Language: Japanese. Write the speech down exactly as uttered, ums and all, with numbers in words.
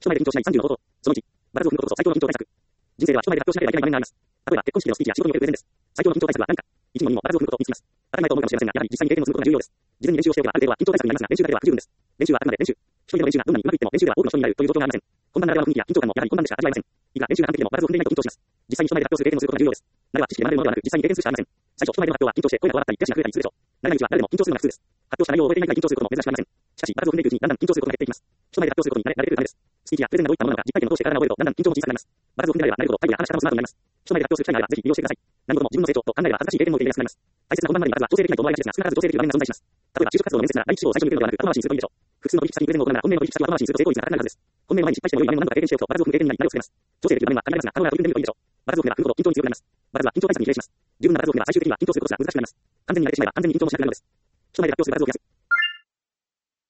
人前で緊張しないさんじゅうの方法。そのいち、場数を踏むことこそ最強の緊張対策。人生では人前で発表しなければいけない場面があります。例えば、結婚式でのスピーチや仕事におけるプレゼンです。最強の緊張対策は何か。いちにもにも場数を踏むことにつきます。当たり前と思うかもしれませんが、やはり実際に経験を積むことが重要です。事前に練習をしておけばある程度は緊張対策になりますが、練習だけでは不十分です。練習はあくまで練習。一人での練習がどんなにうまくいっても練習では多くの人になるという状況がありません。本番ならではの雰囲気や緊張感もやはり本番でしか味わえません。いくら練習が完璧でも場数を踏んでいないと緊張します。実際に人前で発表する経験をすることが重要です。慣れは知識で学べるものではなく、実際に経験するしかありません。最初、人前での発表は緊張して声が荒ったり、手足が増えたりするでしょう。慣れないうちは誰でも緊張するのが普通です。発表した内容を覚えていないから緊張することも珍しくありません。しかし、場数を踏んでいくうちにだんだん緊張することが減っていきます。人前で発表することに慣れ慣れてくるためです。スピーチやプレゼンがどういったものなのか、実体験を通して体が覚えるとだんだん緊張も小さくなります。場数を踏んでいれば慣れるほど態度や話し方もスマートになります。人前で発表する機会があればぜひ利用してください。何事も自分の成長と考えれば恥ずかしい経験も受け入れやすくなります。大切な本番までにまずは調整できないと思われがちですが、少なからず調整できる場面が存在します。例えば、就職活動の面接なら第一志望を最初に受けるのではなく、後回しにするといいでしょう。普通の取引先にプレゼンを行うなら、本命の取引先を後回しにすると成功率が高くなるはずです。本命の前に失敗しても良い場面を何度か経験しておくと、場数を踏む経験になり、慣れをつけます。調整できる場面は限られますが、可能なら取り組んでみるといいでしょう。場数を踏めば踏むほど緊張に強くなります。場数は緊張対策に比例します。十分な場数を踏めば最終的には緊張することすら難しくなります。完全に慣れてしまえば完全に緊張もしなくなるのです。人前で発表する場数を増やす。